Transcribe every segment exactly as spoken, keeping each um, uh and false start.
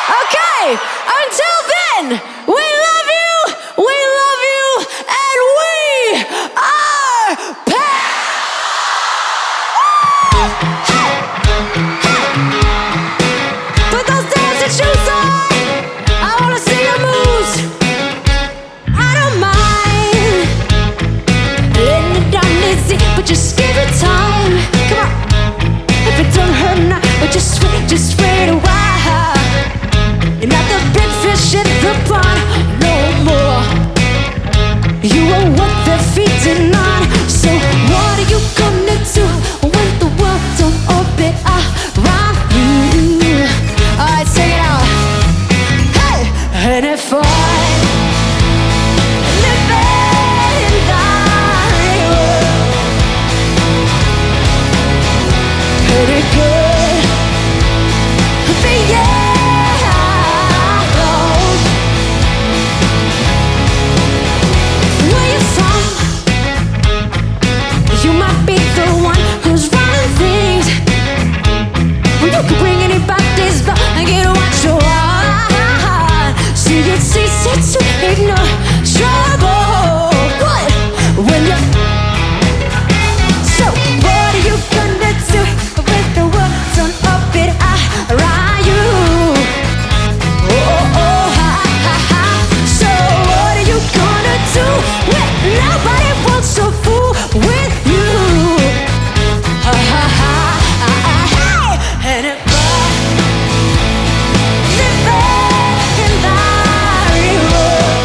Okay, until then, we love you, we love you, and we are Pet. Put those dancing shoes on. I wanna see your moves. I don't mind letting it down easy, but just give it time. Come on, if it don't hurt now, but just wait, just wait a while. You're not the big fish in the pond no more. You are what they're feeding on. So what are you gonna do when the world don't orbit around you? Alright, sing it out. Hey! And if I live in thy world, and it could be yeah. Where you from? You might be the one who's running things. Well, you can bring anybody's back and get what you want. See, it's easy to ignore trouble. What? When you So, what are you gonna do with the world don't orbit around you? Oh, oh, oh, ha, ha, ha. So, what are you gonna do when nobody wants to fool with you? Ha, ha, ha, ha, ha, ha. And if I live in thy world,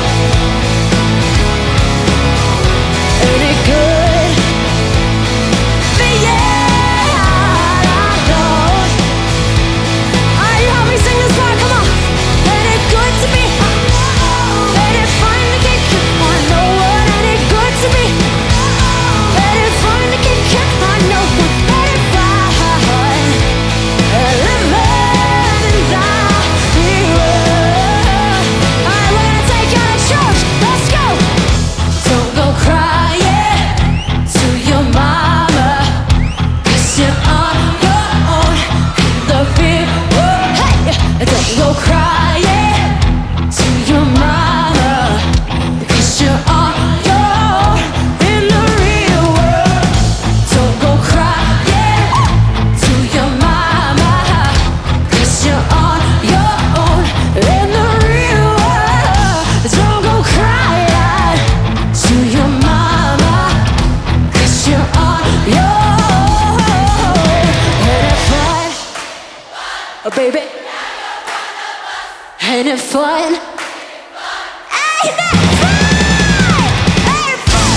and it could be yeah, I know. Alright, you help me sing this part, come on. And it good to me. Let it finally get you. I know what and it good to me. Let it finally get you. I know what let it fly. And live in thy world. Alright, we're gonna take you to church. Let's go. Don't go crying to your mama, 'cause you're on your own in the real world. Hey, don't go crying to your mama, because you're on your own in the real world. Don't go crying to your mama, 'cause you're on your own in the real world. Don't go crying to your mama, 'cause you're on your own. And if I, oh baby, ain't it fun? Ain't it fun? Ain't it fun?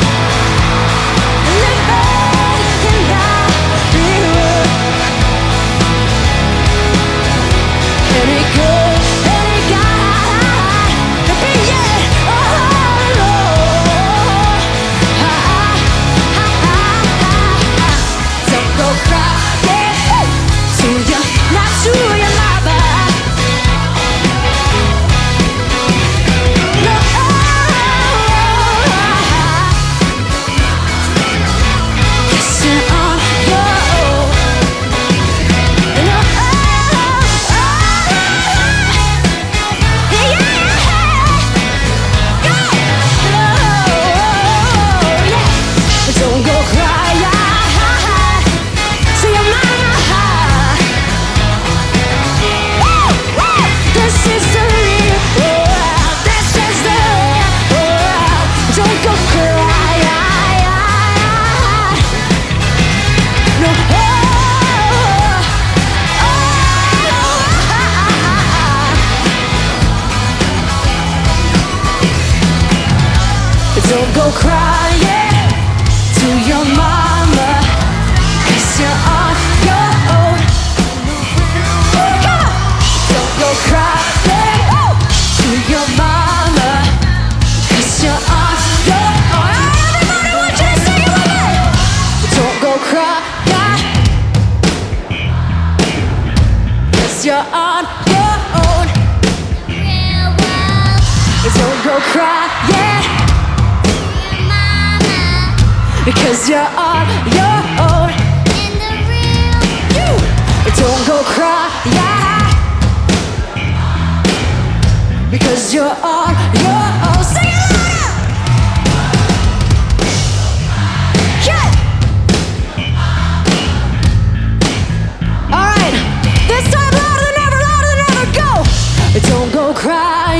Living in thy world. And it good, and it got to be yeah, oh Lord. Ha, ha, ha, ha, ha. Don't go crying to your, not to your mama. No, cause you're on your own. No, yeah, yeah. Don't go cry to your mama. Woo, woo. This is the real world. This is the real world. Don't go cry. No. Oh, oh. Don't go crying to your mama, 'cause you're on your own. Oh, come on. Don't go crying to your mama, 'cause you're on your own. Everybody, I want you to sing it with me. Don't go crying, 'cause you're on your own. Don't go crying, because you're on your own. In the real you. Don't go cry, yeah. 'cause you're on your own. Sing it louder! Yeah! Alright, this time louder than ever, louder than ever, go! Don't go crying.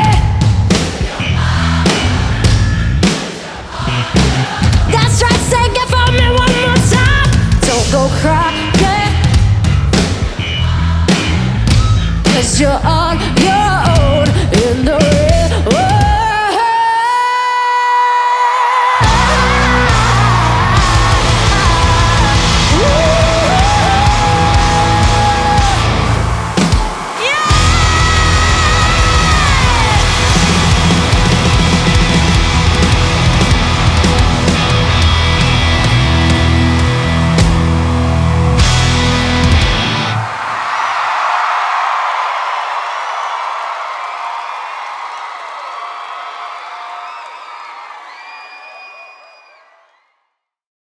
That's right, sing it for me one more time. Don't go crying, 'cause you're on